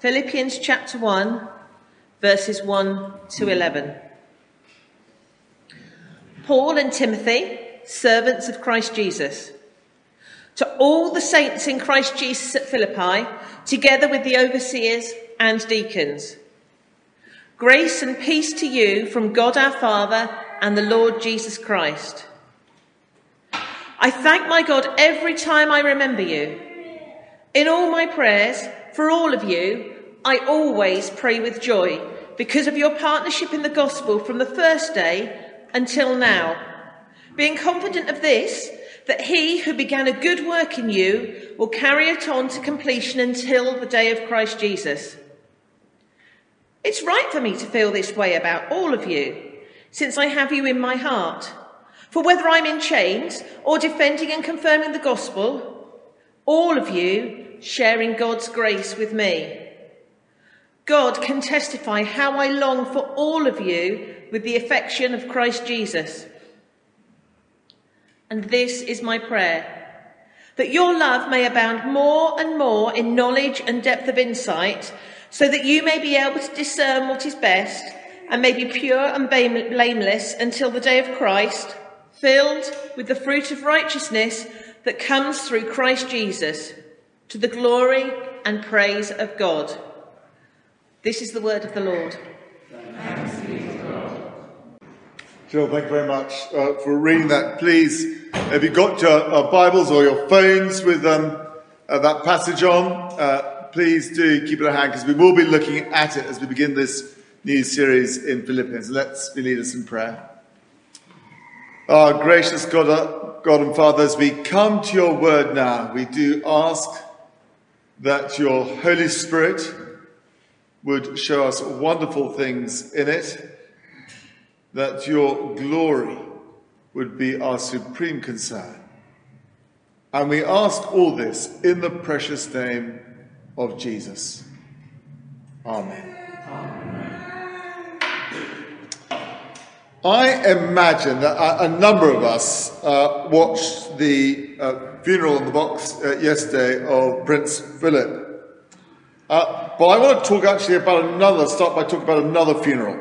Philippians chapter 1, verses 1 to 11. Paul and Timothy, servants of Christ Jesus, to all the saints in Christ Jesus at Philippi, together with the overseers and deacons. Grace and peace to you from God our Father and the Lord Jesus Christ. I thank my God every time I remember you. In all my prayers, for all of you, I always pray with joy because of your partnership in the gospel from the first day until now, being confident of this, that he who began a good work in you will carry it on to completion until the day of Christ Jesus. It's right for me to feel this way about all of you, since I have you in my heart. For whether I'm in chains or defending and confirming the gospel, all of you sharing God's grace with me. God can testify how I long for all of you with the affection of Christ Jesus. And this is my prayer, that your love may abound more and more in knowledge and depth of insight, so that you may be able to discern what is best and may be pure and blameless until the day of Christ, filled with the fruit of righteousness that comes through Christ Jesus, to the glory and praise of God. This is the word of the Lord. Thanks be to God. Jill, thank you very much for reading that. Please, have you got your Bibles or your phones with that passage on? Please do keep it at hand, because we will be looking at it as we begin this new series in Philippians. Let's lead us in prayer. Our gracious God and Father, as we come to your word now, we do ask that your Holy Spirit would show us wonderful things in it, that your glory would be our supreme concern. And we ask all this in the precious name of Jesus. Amen. I imagine that a number of us watched the funeral in the box yesterday of Prince Philip. But I want to talk actually start by talking about another funeral.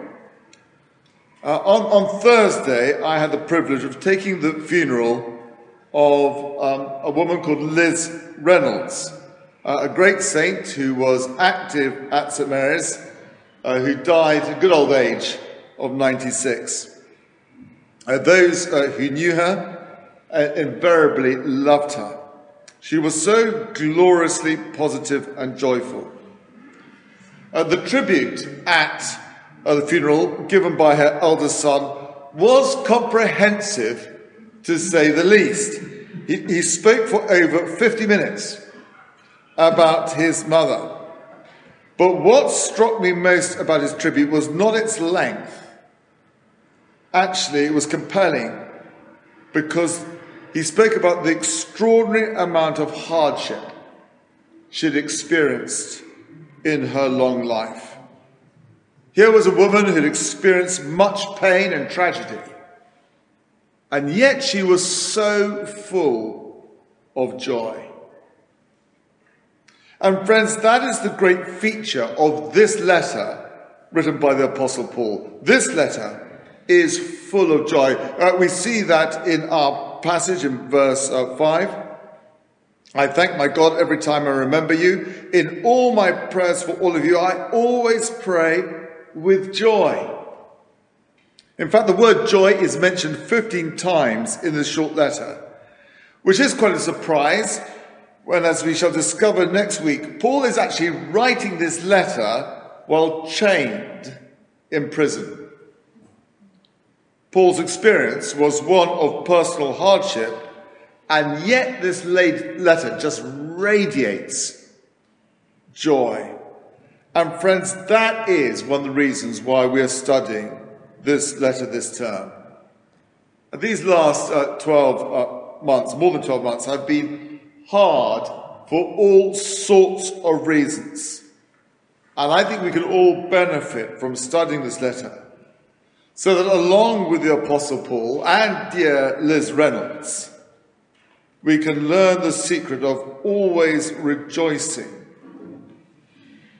On Thursday, I had the privilege of taking the funeral of a woman called Liz Reynolds, a great saint who was active at St Mary's, who died at a good old age of 96. Those who knew her invariably loved her. She was so gloriously positive and joyful. The tribute at the funeral given by her eldest son was comprehensive, to say the least. He spoke for over 50 minutes about his mother. But what struck me most about his tribute was not its length. Actually, it was compelling because he spoke about the extraordinary amount of hardship she'd experienced in her long life. Here was a woman who'd experienced much pain and tragedy, and yet she was so full of joy. And friends, that is the great feature of this letter written by the Apostle Paul. This letter is full of joy. We see that in our passage in verse 5. I thank my God every time I remember you. In all my prayers for all of you, I always pray with joy. In fact, the word joy is mentioned 15 times in this short letter, which is quite a surprise when, as we shall discover next week, Paul is actually writing this letter while chained in prison. Paul's experience was one of personal hardship, and yet this letter just radiates joy. And friends, that is one of the reasons why we are studying this letter this term. These last 12 months, more than 12 months, have been hard for all sorts of reasons. And I think we can all benefit from studying this letter, so that along with the Apostle Paul and dear Liz Reynolds, we can learn the secret of always rejoicing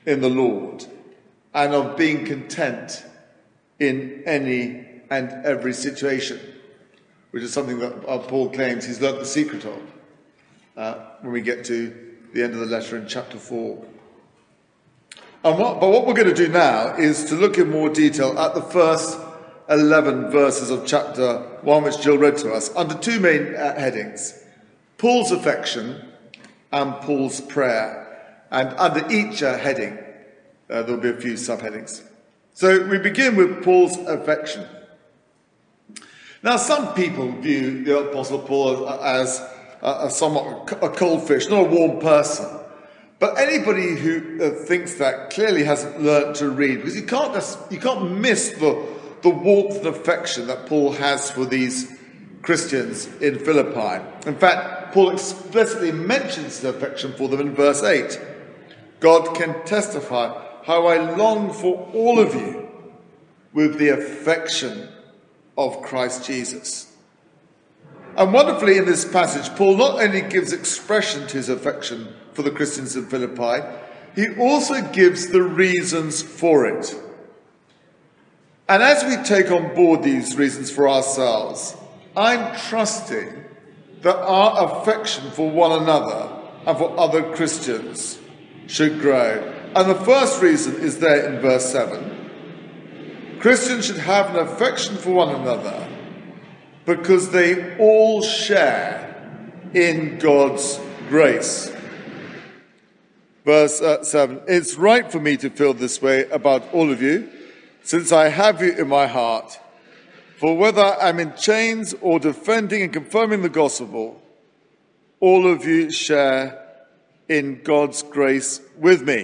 in the Lord and of being content in any and every situation, which is something that Paul claims he's learnt the secret of when we get to the end of the letter in chapter 4. But what we're going to do now is to look in more detail at the first 11 verses of chapter 1, which Jill read to us, under two main headings: Paul's affection and Paul's prayer. And under each heading, there'll be a few subheadings. So we begin with Paul's affection. Now, some people view the Apostle Paul as somewhat a cold fish, not a warm person. But anybody who thinks that clearly hasn't learnt to read, because you can't miss the warmth and affection that Paul has for these Christians in Philippi. In fact, Paul explicitly mentions his affection for them in verse 8. God can testify how I long for all of you with the affection of Christ Jesus. And wonderfully in this passage, Paul not only gives expression to his affection for the Christians in Philippi, he also gives the reasons for it. And as we take on board these reasons for ourselves, I'm trusting that our affection for one another and for other Christians should grow. And the first reason is there in verse 7. Christians should have an affection for one another because they all share in God's grace. Verse 7, it's right for me to feel this way about all of you, since I have you in my heart. For whether I'm in chains or defending and confirming the gospel, all of you share in God's grace with me.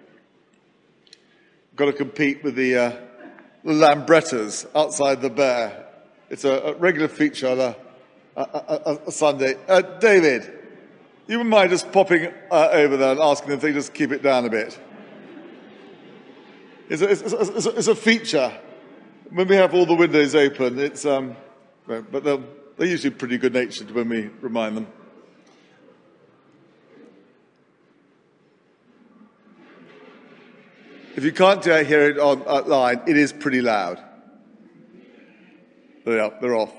I've got to compete with the Lambrettas outside the Bear. It's a regular feature on a Sunday. David, you wouldn't mind just popping over there and asking them if they just keep it down a bit? It's a feature. When we have all the windows open, but they're usually pretty good-natured when we remind them. If you can't hear it online, it is pretty loud. They're off.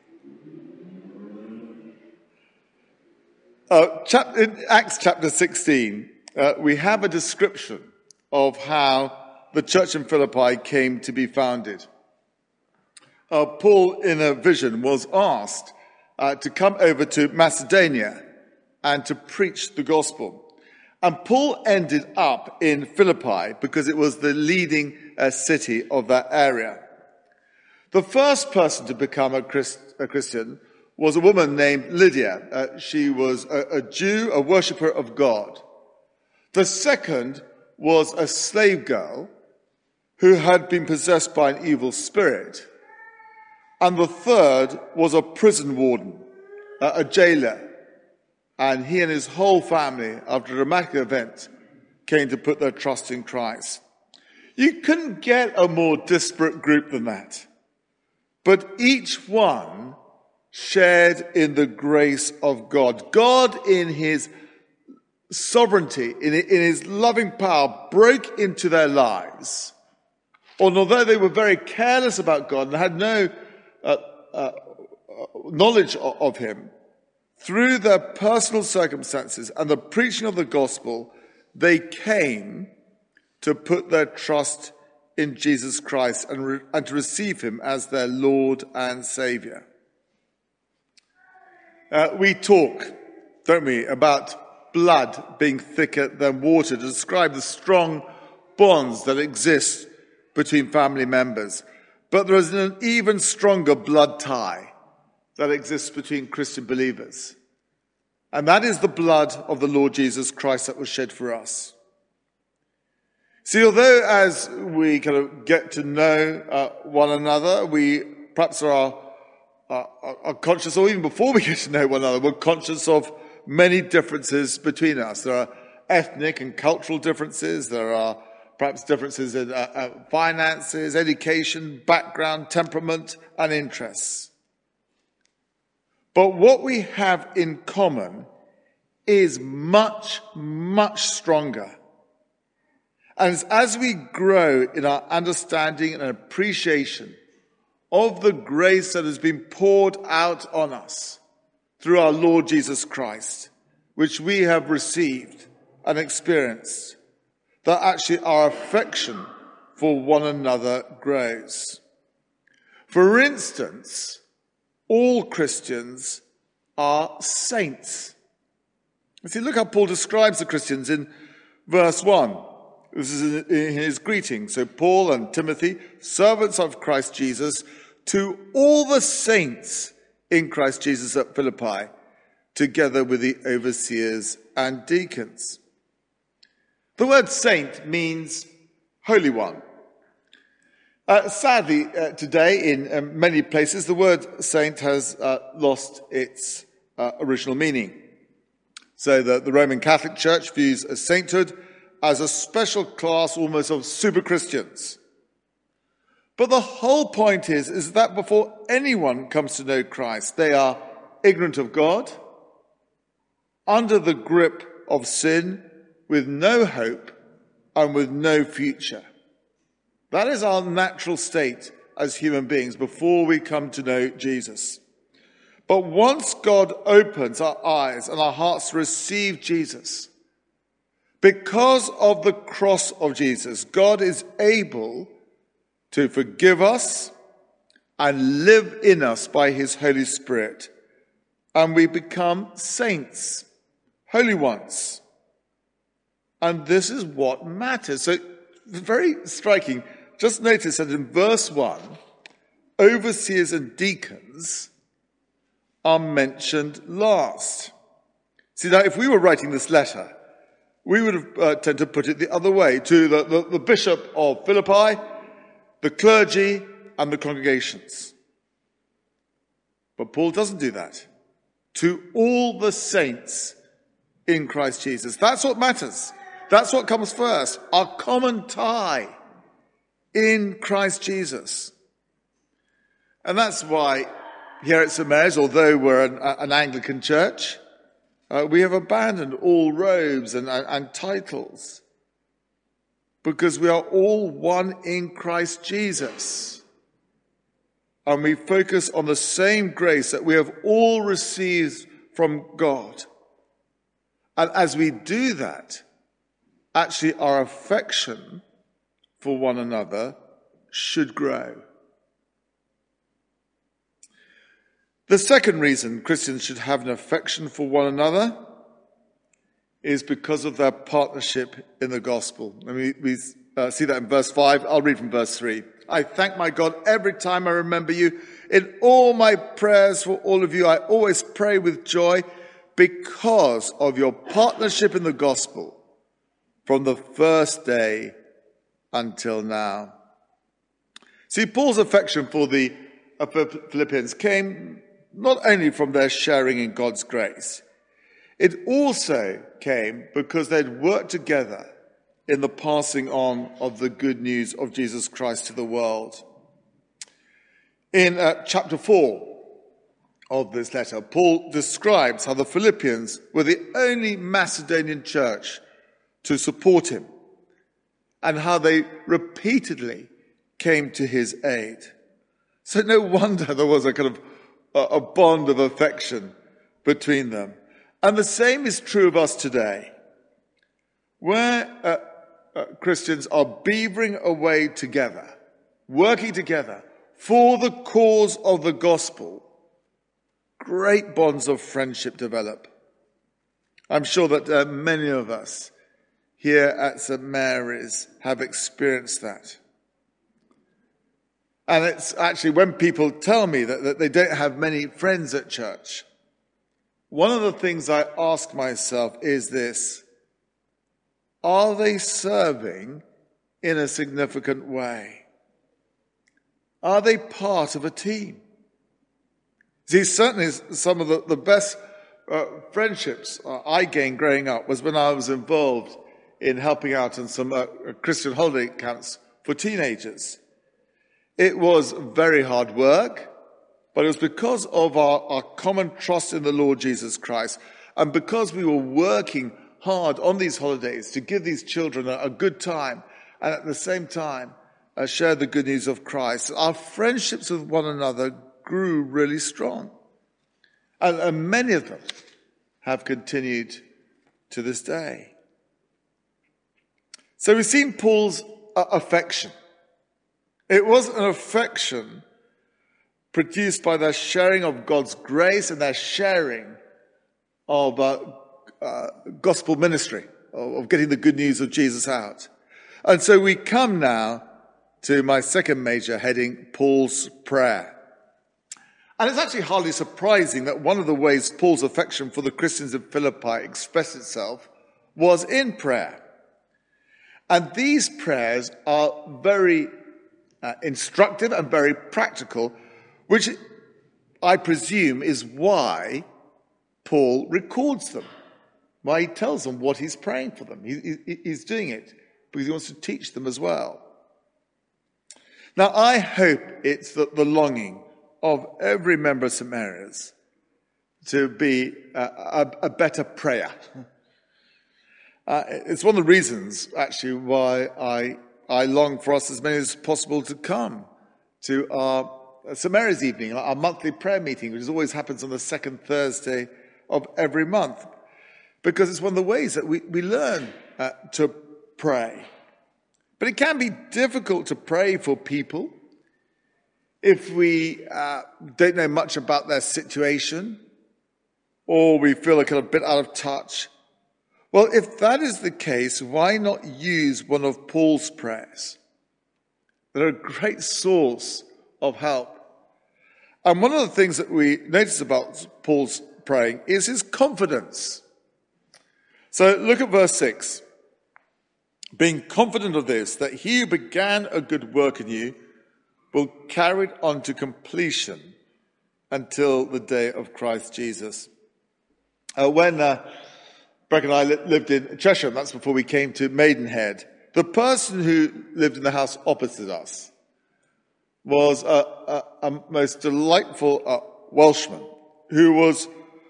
In Acts chapter 16, we have a description of how the church in Philippi came to be founded. Paul, in a vision, was asked to come over to Macedonia and to preach the gospel. And Paul ended up in Philippi because it was the leading city of that area. The first person to become a Christian was a woman named Lydia. She was a Jew, a worshipper of God. The second was a slave girl who had been possessed by an evil spirit. And the third was a prison warden, a jailer. And he and his whole family, after a dramatic event, came to put their trust in Christ. You couldn't get a more disparate group than that. But each one shared in the grace of God. God, in his sovereignty, in his loving power, broke into their lives. And although they were very careless about God and had no knowledge of him, through their personal circumstances and the preaching of the gospel, they came to put their trust in Jesus Christ and to receive him as their Lord and Saviour. We talk, don't we, about blood being thicker than water to describe the strong bonds that exist between family members. But there is an even stronger blood tie that exists between Christian believers. And that is the blood of the Lord Jesus Christ that was shed for us. See, although as we kind of get to know one another, we perhaps are conscious, or even before we get to know one another, we're conscious of many differences between us. There are ethnic and cultural differences. There are perhaps differences in finances, education, background, temperament, and interests. But what we have in common is much, much stronger. And as we grow in our understanding and appreciation of the grace that has been poured out on us through our Lord Jesus Christ, which we have received and experienced, that actually our affection for one another grows. For instance, all Christians are saints. You see, look how Paul describes the Christians in verse 1. This is in his greeting. So Paul and Timothy, servants of Christ Jesus, to all the saints in Christ Jesus at Philippi, together with the overseers and deacons. The word saint means holy one. Sadly, today, in many places, the word saint has lost its original meaning. So the Roman Catholic Church views a sainthood as a special class almost of super Christians. But the whole point is that before anyone comes to know Christ, they are ignorant of God, under the grip of sin, with no hope and with no future. That is our natural state as human beings before we come to know Jesus. But once God opens our eyes and our hearts to receive Jesus, because of the cross of Jesus, God is able to forgive us and live in us by his Holy Spirit. And we become saints, holy ones. And this is what matters. So, very striking. Just notice that in verse 1, overseers and deacons are mentioned last. See, now, if we were writing this letter, we would have tend to put it the other way, to the bishop of Philippi, the clergy, and the congregations. But Paul doesn't do that. To all the saints in Christ Jesus. That's what matters. That's what comes first. Our common tie in Christ Jesus. And that's why here at St. Mary's, although we're an Anglican church, we have abandoned all robes and titles, because we are all one in Christ Jesus. And we focus on the same grace that we have all received from God. And as we do that, actually our affection for one another should grow. The second reason Christians should have an affection for one another is because of their partnership in the gospel. And we see that in verse 5. I'll read from verse 3. I thank my God every time I remember you. In all my prayers for all of you, I always pray with joy because of your partnership in the gospel from the first day until now. See, Paul's affection for the Philippians came not only from their sharing in God's grace, it also came because they'd worked together in the passing on of the good news of Jesus Christ to the world. In chapter 4 of this letter, Paul describes how the Philippians were the only Macedonian church to support him, and how they repeatedly came to his aid. So no wonder there was a kind of a bond of affection between them. And the same is true of us today. Where Christians are beavering away together, working together for the cause of the gospel, great bonds of friendship develop. I'm sure that many of us here at St. Mary's have experienced that. And it's actually when people tell me that they don't have many friends at church, one of the things I ask myself is this: are they serving in a significant way? Are they part of a team? See, certainly some of the best friendships I gained growing up was when I was involved in helping out in some Christian holiday camps for teenagers. It was very hard work, but it was because of our common trust in the Lord Jesus Christ, and because we were working hard on these holidays to give these children a good time and at the same time share the good news of Christ. Our friendships with one another grew really strong. And many of them have continued to this day. So we've seen Paul's affection. It was an affection produced by their sharing of God's grace and their sharing of gospel ministry, of getting the good news of Jesus out. And so we come now to my second major heading, Paul's prayer. And it's actually hardly surprising that one of the ways Paul's affection for the Christians of Philippi expressed itself was in prayer. And these prayers are very instructive and very practical, which I presume is why Paul records them, why he tells them what he's praying for them. He's doing it because he wants to teach them as well. Now, I hope it's the longing of every member of St. Mary's to be a better prayer. It's one of the reasons, actually, why I long for us, as many as possible, to come to our St. Mary's evening, our monthly prayer meeting, which always happens on the second Thursday of every month, because it's one of the ways that we learn to pray. But it can be difficult to pray for people if we don't know much about their situation, or we feel like a bit out of touch. Well, if that is the case, why not use one of Paul's prayers? They're a great source of help. And one of the things that we notice about Paul's praying is his confidence. So look at verse 6. Being confident of this, that he who began a good work in you will carry it on to completion until the day of Christ Jesus. When Breck and I lived in Cheshire, that's before we came to Maidenhead, the person who lived in the house opposite us was a most delightful Welshman who was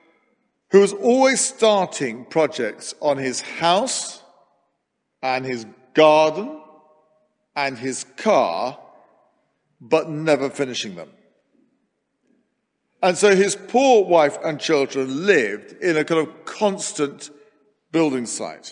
always starting projects on his house and his garden and his car, but never finishing them. And so his poor wife and children lived in a kind of constant building site.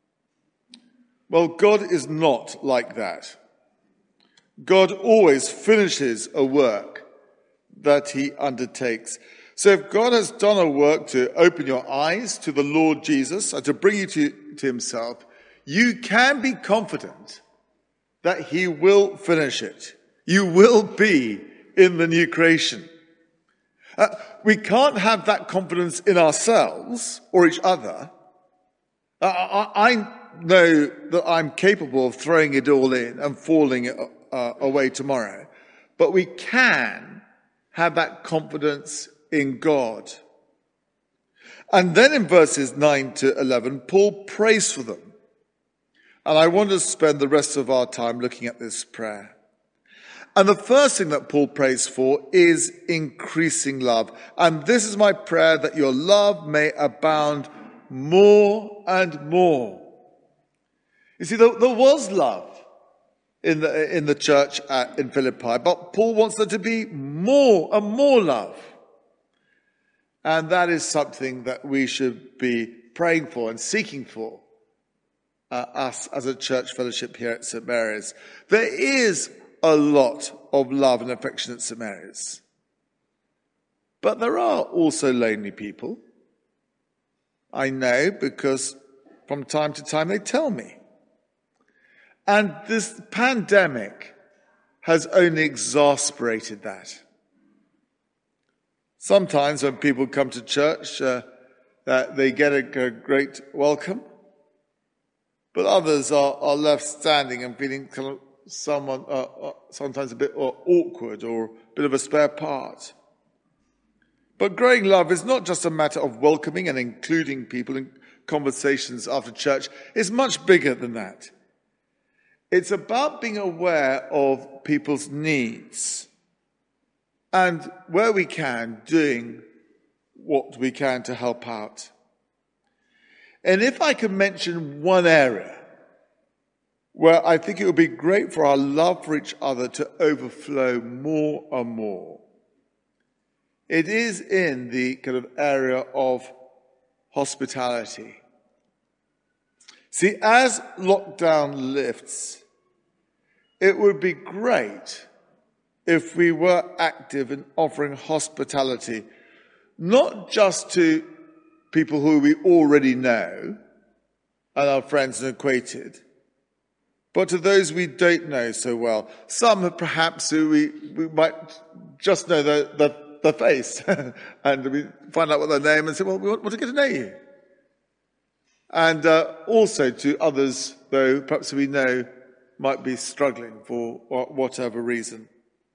Well, God is not like that. God always finishes a work that he undertakes. So if God has done a work to open your eyes to the Lord Jesus and to bring you to himself, you can be confident that he will finish it. You will be in the new creation. We can't have that confidence in ourselves or each other. I know that I'm capable of throwing it all in and falling away tomorrow. But we can have that confidence in God. And then in verses 9 to 11, Paul prays for them. And I want to spend the rest of our time looking at this prayer. And the first thing that Paul prays for is increasing love. And this is my prayer, that your love may abound more and more. You see, there was love in the church in Philippi, but Paul wants there to be more and more love. And that is something that we should be praying for and seeking for, us as a church fellowship here at St. Mary's. There is a lot of love and affection at St. Mary's. But there are also lonely people. I know, because from time to time they tell me. And this pandemic has only exasperated that. Sometimes when people come to church, they get a great welcome. But others are left standing and feeling kind of sometimes a bit awkward or a bit of a spare part. But growing love is not just a matter of welcoming and including people in conversations after church. It's much bigger than that. It's about being aware of people's needs and, where we can, doing what we can to help out. And if I could mention one area where I think it would be great for our love for each other to overflow more and more, it is in the kind of area of hospitality. See, as lockdown lifts, it would be great if we were active in offering hospitality, not just to people who we already know and are friends and acquainted, but to those we don't know so well. Some perhaps who we might just know the face and we find out what their name and say, well, we want to get to know you. And also to others, though, perhaps we know might be struggling for whatever reason.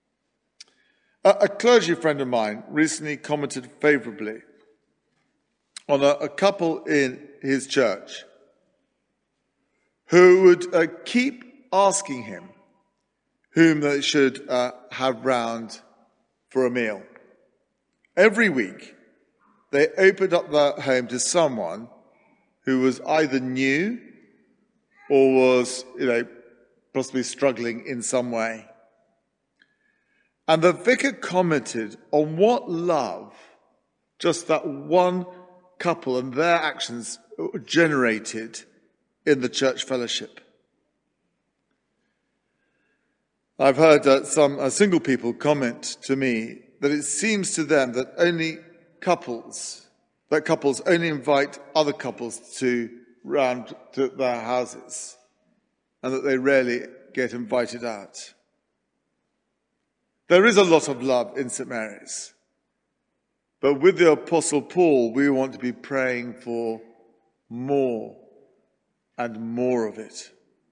A clergy friend of mine recently commented favourably on a couple in his church who would keep asking him whom they should have round for a meal. Every week, they opened up their home to someone who was either new or was, possibly struggling in some way. And the vicar commented on what love just that one couple and their actions generated in the church fellowship. I've heard some single people comment to me that it seems to them that couples only invite other couples round to their houses and that they rarely get invited out. There is a lot of love in St. Mary's, but with the Apostle Paul, we want to be praying for more and more of it.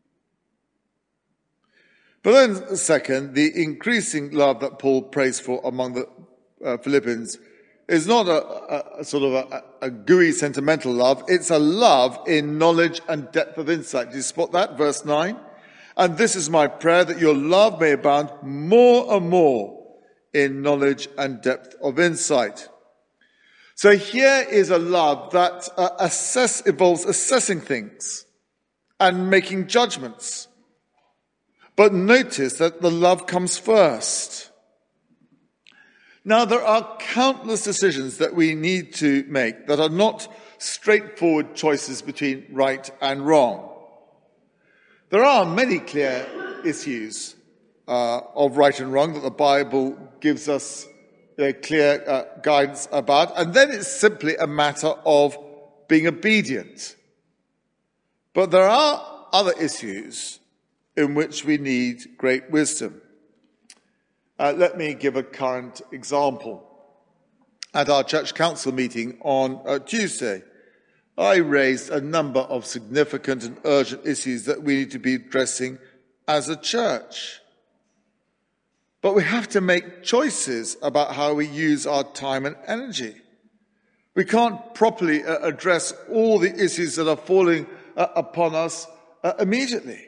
But then, second, the increasing love that Paul prays for among the Philippians is not a gooey, sentimental love. It's a love in knowledge and depth of insight. Do you spot that? Verse 9. And this is my prayer, that your love may abound more and more in knowledge and depth of insight. So here is a love that involves assessing things and making judgments. But notice that the love comes first. Now, there are countless decisions that we need to make that are not straightforward choices between right and wrong. There are many clear issues of right and wrong that the Bible gives us clear guidance about, and then it's simply a matter of being obedient. But there are other issues in which we need great wisdom. Let me give a current example. At our church council meeting on Tuesday, I raised a number of significant and urgent issues that we need to be addressing as a church. But we have to make choices about how we use our time and energy. We can't properly address all the issues that are falling upon us immediately.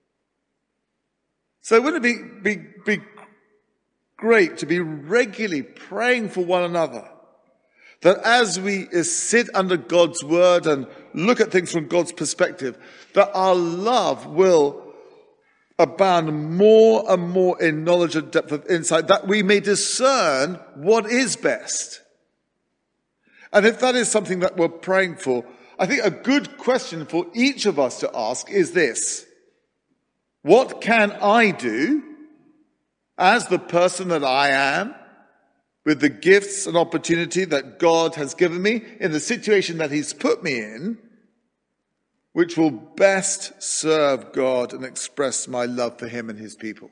So wouldn't it be great to be regularly praying for one another, that as we sit under God's word and look at things from God's perspective, that our love will abound more and more in knowledge and depth of insight, that we may discern what is best. And if that is something that we're praying for, I think a good question for each of us to ask is this: what can I do as the person that I am, with the gifts and opportunity that God has given me in the situation that he's put me in, which will best serve God and express my love for him and his people?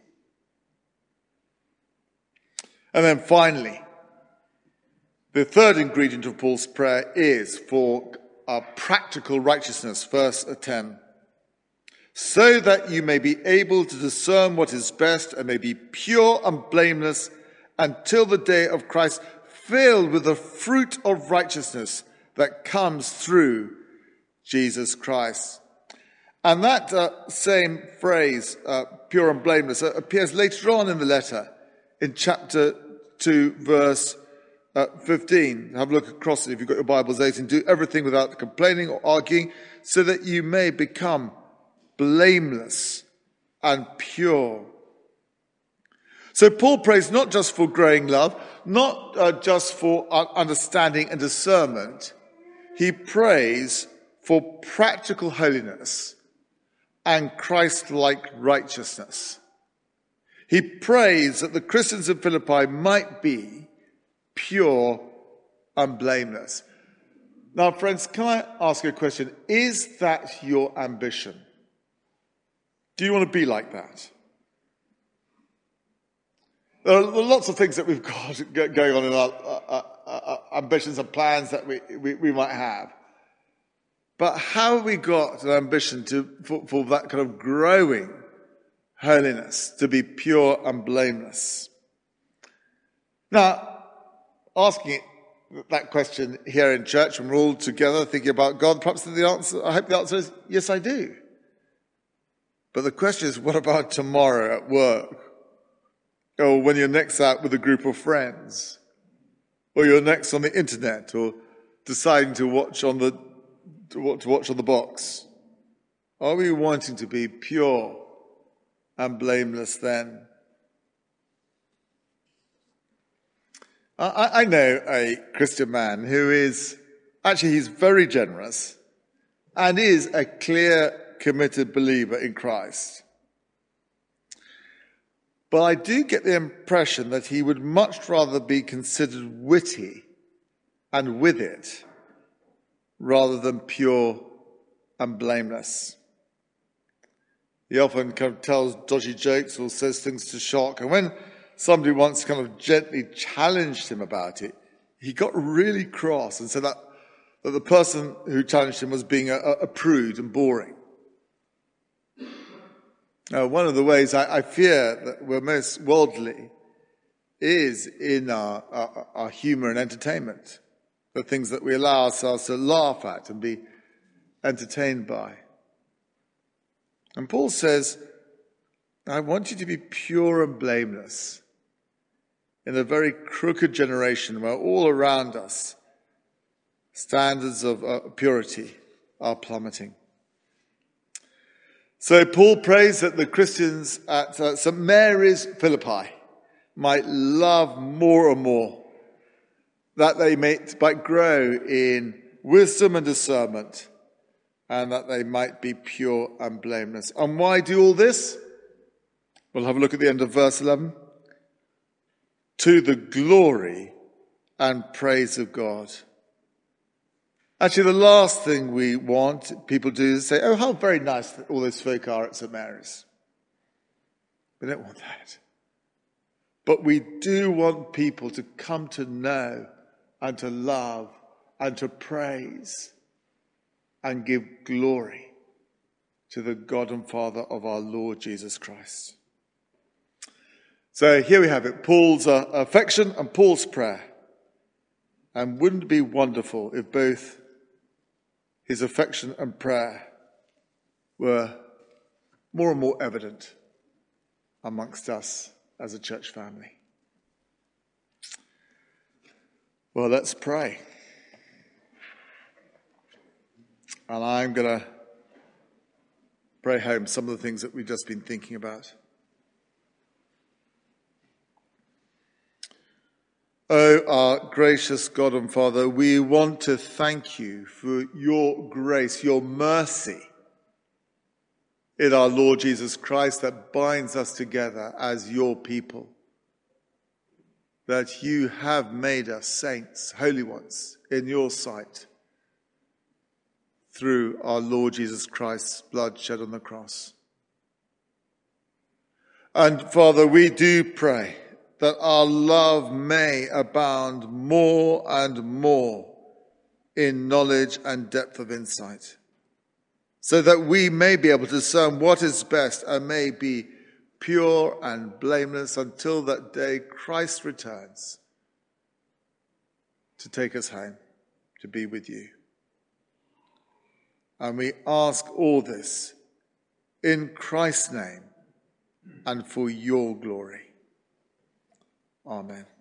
And then finally, the third ingredient of Paul's prayer is for our practical righteousness, verse 10. So that you may be able to discern what is best and may be pure and blameless until the day of Christ, filled with the fruit of righteousness that comes through Jesus Christ. And that same phrase, pure and blameless, appears later on in the letter in chapter 2, verse 15. Have a look across it if you've got your Bibles. 18. Do everything without complaining or arguing, so that you may become blameless and pure. So Paul prays not just for growing love, not just for understanding and discernment. He prays for practical holiness and Christ-like righteousness. He prays that the Christians of Philippi might be pure and blameless. Now, friends, can I ask you a question? Is that your ambition? Do you want to be like that? There are lots of things that we've got going on in our ambitions and plans that we might have. But how have we got an ambition for that kind of growing holiness, to be pure and blameless? Now, asking that question here in church when we're all together thinking about God, perhaps I hope the answer is yes, I do. But the question is, what about tomorrow at work? Or when you're next out with a group of friends? Or you're next on the internet, or deciding to watch on the box? Are we wanting to be pure and blameless then? I know a Christian man who he's very generous and is a clear, committed believer in Christ. But I do get the impression that he would much rather be considered witty and with it rather than pure and blameless. He often kind of tells dodgy jokes or says things to shock. And when somebody once kind of gently challenged him about it, he got really cross and said that the person who challenged him was being a prude and boring. One of the ways I fear that we're most worldly is in our humour and entertainment, the things that we allow ourselves to laugh at and be entertained by. And Paul says, I want you to be pure and blameless in a very crooked generation where all around us standards of purity are plummeting. So Paul prays that the Christians at St. Mary's Philippi might love more and more, that they might grow in wisdom and discernment, and that they might be pure and blameless. And why do all this? We'll have a look at the end of verse 11. To the glory and praise of God. Actually, the last thing we want people to do is say, oh, how very nice that all those folk are at St. Mary's. We don't want that. But we do want people to come to know and to love and to praise and give glory to the God and Father of our Lord Jesus Christ. So here we have it, Paul's affection and Paul's prayer. And wouldn't it be wonderful if both his affection and prayer were more and more evident amongst us as a church family? Well, let's pray. And I'm going to pray home some of the things that we've just been thinking about. Oh, our gracious God and Father, we want to thank you for your grace, your mercy in our Lord Jesus Christ that binds us together as your people. That you have made us saints, holy ones, in your sight through our Lord Jesus Christ's blood shed on the cross. And Father, we do pray that our love may abound more and more in knowledge and depth of insight, so that we may be able to discern what is best and may be pure and blameless until that day Christ returns to take us home, to be with you. And we ask all this in Christ's name and for your glory. Amen.